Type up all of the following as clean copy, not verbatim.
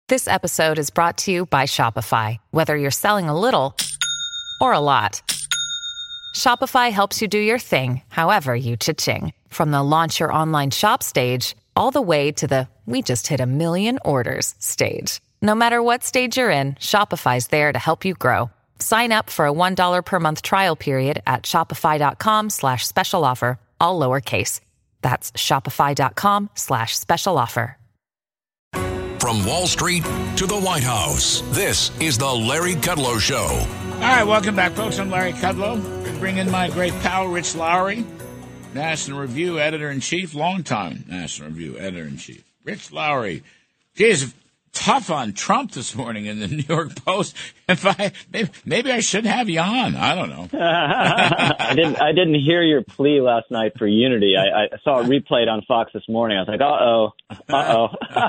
This episode is brought to you by Shopify. Whether you're selling a little or a lot, Shopify helps you do your thing, however you cha-ching. From the launch your online shop stage, all the way to the we just hit 1 million orders stage. No matter what stage you're in, Shopify's there to help you grow. Sign up for a $1 per month trial period at shopify.com/special offer, all lowercase. That's shopify.com/special offer. From Wall Street to the White House, this is the Larry Kudlow Show. All right, welcome back, folks. I'm Larry Kudlow. Bring in my great pal, Rich Lowry, National Review Editor-in-Chief, longtime National Review Editor-in-Chief. Rich Lowry. Geez, tough on Trump this morning in the New York Post. Maybe I should have you on. I don't know. I didn't hear your plea last night for unity. I saw it replayed on Fox this morning. I was like, uh-oh.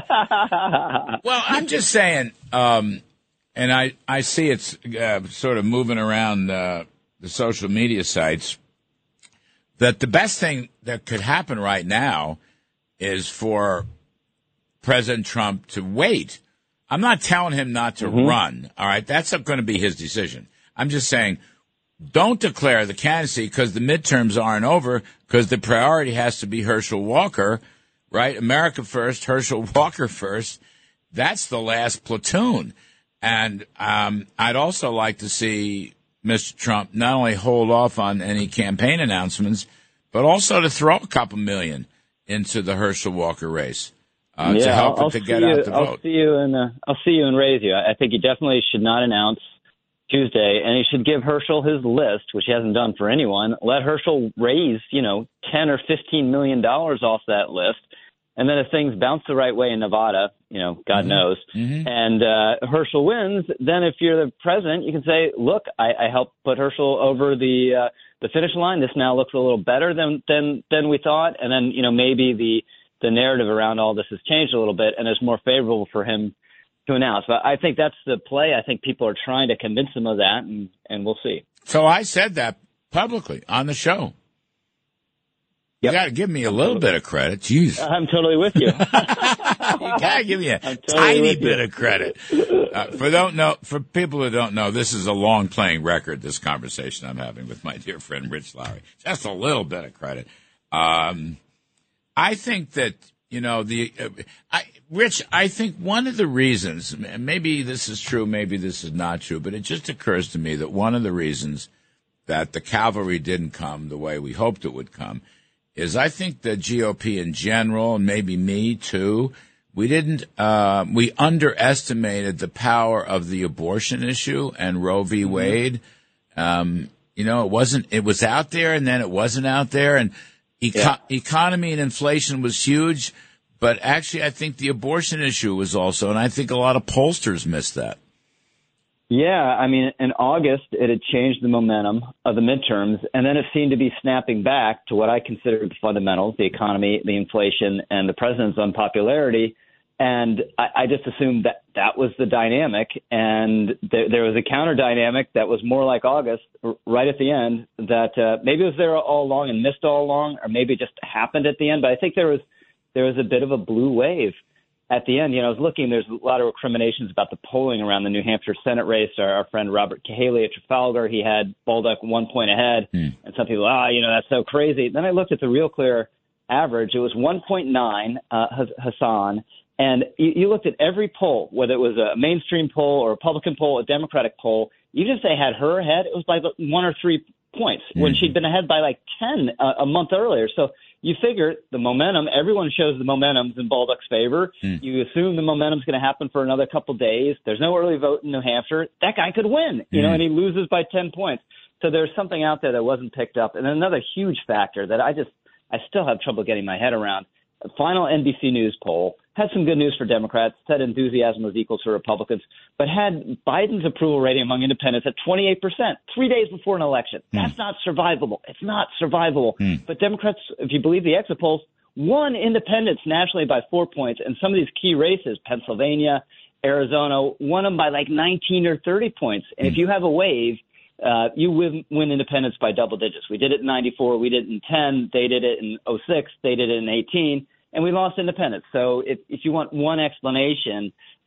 Well, I'm just saying, and I see it's sort of moving around the social media sites, that the best thing that could happen right now is for President Trump to wait. I'm not telling him not to run, all right? That's going to be his decision. I'm just saying, don't declare the candidacy because the midterms aren't over, because the priority has to be Herschel Walker, right? America first, Herschel Walker first. That's the last platoon. And I'd also like to see Mr. Trump not only hold off on any campaign announcements, but also to throw a couple million into the Herschel Walker race. To help it to get out the vote. I'll see you and raise you. I think he definitely should not announce Tuesday, and he should give Herschel his list, which he hasn't done for anyone. Let Herschel raise, 10 or $15 million off that list, and then if things bounce the right way in Nevada, God knows, and Herschel wins, then if you're the president, you can say, look, I helped put Herschel over the finish line. This now looks a little better than we thought, and then maybe the narrative around all this has changed a little bit, and it's more favorable for him to announce. But I think that's the play. I think people are trying to convince him of that, and we'll see. So I said that publicly on the show. You got to give me a little bit of credit. Jeez. I'm totally with you. You got to give me a tiny bit of credit. For people who don't know, this is a long playing record, this conversation I'm having with my dear friend Rich Lowry. Just a little bit of credit. I think that, Rich, I think one of the reasons, maybe this is true, maybe this is not true, but it just occurs to me that one of the reasons that the cavalry didn't come the way we hoped it would come is I think the GOP in general, and maybe me too, we underestimated the power of the abortion issue and Roe v. Wade. It was out there and then it wasn't out there, and economy and inflation was huge, but actually I think the abortion issue was also, and I think a lot of pollsters missed that. Yeah, I mean, in August, it had changed the momentum of the midterms, and then it seemed to be snapping back to what I considered the fundamentals, the economy, the inflation, and the president's unpopularity. And I just assumed that was the dynamic, and there was a counter dynamic that was more like August, right at the end, that maybe it was there all along and missed all along, or maybe it just happened at the end. But I think there was a bit of a blue wave at the end. I was looking, there's a lot of recriminations about the polling around the New Hampshire Senate race. Our friend Robert Cahaly at Trafalgar, he had Baldock 1 point ahead, and some people, that's so crazy. Then I looked at the Real Clear average. It was 1.9, Hassan. And you looked at every poll, whether it was a mainstream poll or a Republican poll, a Democratic poll, even if they had her ahead, it was by 1 or 3 points when she'd been ahead by like 10 a month earlier. So you figure the momentum, everyone shows the momentum's in Baldock's favor. You assume the momentum's going to happen for another couple days. There's no early vote in New Hampshire. That guy could win, and he loses by 10 points. So there's something out there that wasn't picked up. And another huge factor that I still have trouble getting my head around. The final NBC News poll had some good news for Democrats, said enthusiasm was equal to Republicans, but had Biden's approval rating among independents at 28%, 3 days before an election. That's not survivable. It's not survivable. But Democrats, if you believe the exit polls, won independents nationally by 4 points. And some of these key races, Pennsylvania, Arizona, won them by like 19 or 30 points. And if you have a wave, you win independents by double digits. We did it in 94. We did it in 10. They did it in 06. They did it in 18. And we lost independents. So if you want one explanation,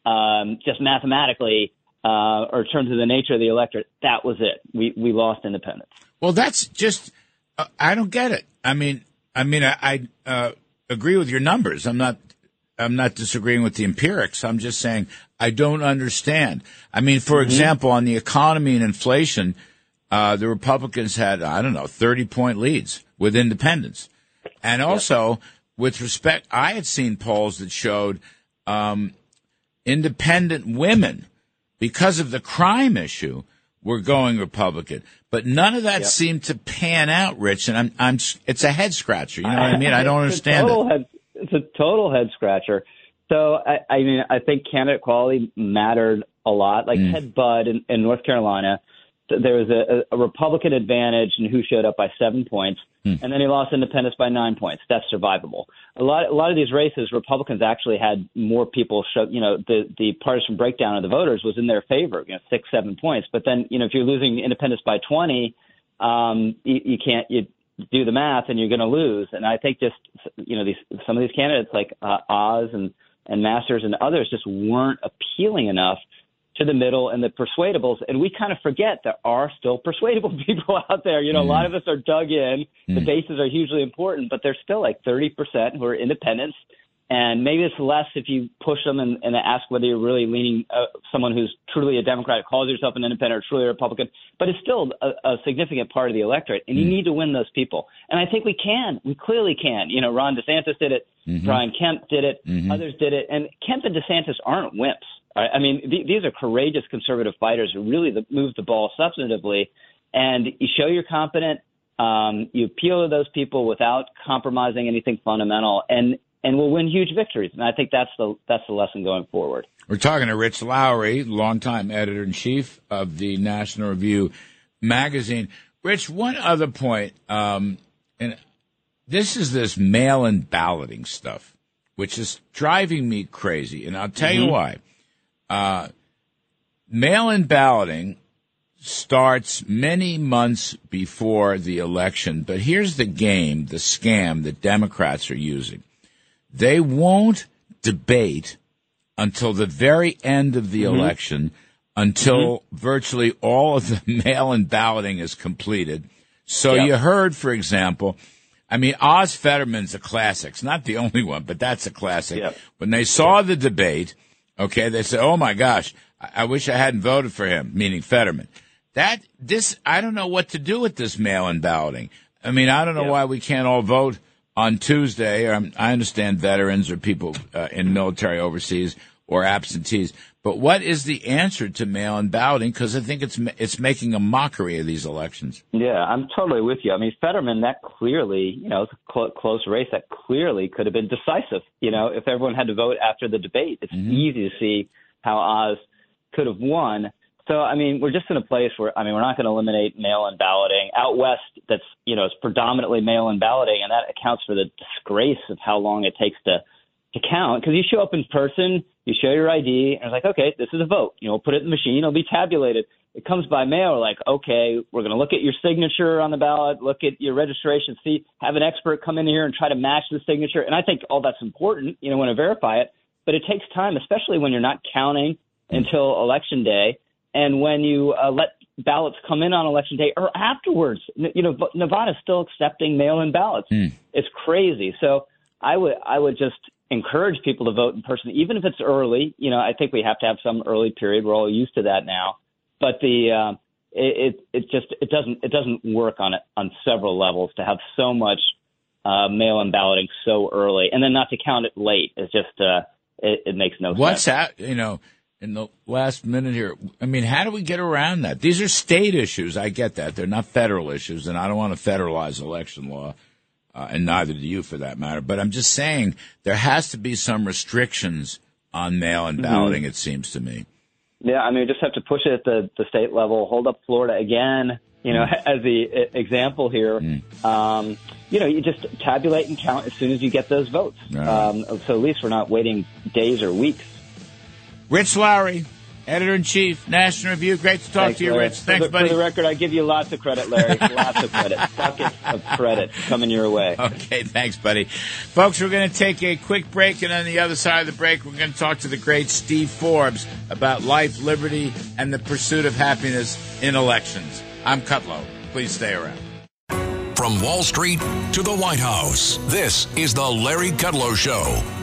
just mathematically, or in terms of the nature of the electorate, that was it. We lost independence. Well, that's just I don't get it. I mean, I agree with your numbers. I'm not disagreeing with the empirics. I'm just saying I don't understand. I mean, for example, on the economy and inflation, the Republicans had, 30-point leads with independents. And also, with respect, I had seen polls that showed independent women, because of the crime issue, were going Republican. But none of that seemed to pan out, Rich. And it's a head scratcher. You know what I mean? I don't understand it. It's a total head scratcher. So, I think candidate quality mattered a lot. Like Ted Budd in North Carolina, there was a Republican advantage in who showed up by 7 points, and then he lost independents by 9 points. That's survivable. A lot of these races, Republicans actually had more people show. The partisan breakdown of the voters was in their favor. 6-7 points. But then, if you're losing independents by 20, you do the math and you're going to lose. And I think just some of these candidates like Oz and Masters and others just weren't appealing enough to the middle and the persuadables. And we kind of forget there are still persuadable people out there. A lot of us are dug in. The bases are hugely important, but there's still like 30% who are independents. And maybe it's less if you push them and ask whether you're really leaning someone who's truly a Democrat, calls yourself an independent or truly a Republican. But it's still a significant part of the electorate, and you need to win those people. And I think we can. We clearly can. Ron DeSantis did it. Brian Kemp did it. Others did it. And Kemp and DeSantis aren't wimps. Right? I mean, these are courageous conservative fighters who really move the ball substantively. And you show you're competent. You appeal to those people without compromising anything fundamental. And we'll win huge victories. And I think that's the lesson going forward. We're talking to Rich Lowry, longtime editor-in-chief of the National Review magazine. Rich, one other point, and this is this mail-in balloting stuff, which is driving me crazy. And I'll tell you why. Mail-in balloting starts many months before the election. But here's the game, the scam that Democrats are using. They won't debate until the very end of the election, until virtually all of the mail-in balloting is completed. So you heard, for example, Oz Fetterman's a classic. It's not the only one, but that's a classic. Yep. When they saw the debate, they said, oh, my gosh, I wish I hadn't voted for him, meaning Fetterman. I don't know what to do with this mail-in balloting. I don't know why we can't all vote on Tuesday. I understand veterans or people in military overseas or absentees. But what is the answer to mail-in balloting? Because I think it's making a mockery of these elections. Yeah, I'm totally with you. Fetterman, that clearly, it's a close race. That clearly could have been decisive, if everyone had to vote after the debate. It's easy to see how Oz could have won. So, we're just in a place where, we're not going to eliminate mail-in balloting. Out west, that's, it's predominantly mail-in balloting, and that accounts for the disgrace of how long it takes to count. Because you show up in person, you show your ID, and it's like, okay, this is a vote. We'll put it in the machine, it'll be tabulated. It comes by mail, like, okay, we're going to look at your signature on the ballot, look at your registration, have an expert come in here and try to match the signature. And I think all that's important, want to verify it. But it takes time, especially when you're not counting until Election Day. And when you let ballots come in on Election Day or afterwards, Nevada's still accepting mail-in ballots. It's crazy. So I would just encourage people to vote in person, even if it's early. I think we have to have some early period. We're all used to that now. But it doesn't work on several levels to have so much mail-in balloting so early, and then not to count it late. It's just it makes no sense. What's that? In the last minute here, how do we get around that? These are state issues. I get that. They're not federal issues, and I don't want to federalize election law, and neither do you for that matter. But I'm just saying there has to be some restrictions on mail-in balloting, it seems to me. Yeah, we just have to push it at the state level, hold up Florida again, as the example here. You just tabulate and count as soon as you get those votes. So at least we're not waiting days or weeks. Rich Lowry, Editor-in-Chief, National Review. Great to talk to you, Larry. Rich. Thanks, buddy. For the record, I give you lots of credit, Larry. Lots of credit. Buckets of credit coming your way. Okay, thanks, buddy. Folks, we're going to take a quick break, and on the other side of the break, we're going to talk to the great Steve Forbes about life, liberty, and the pursuit of happiness in elections. I'm Kudlow. Please stay around. From Wall Street to the White House, this is the Larry Kudlow Show.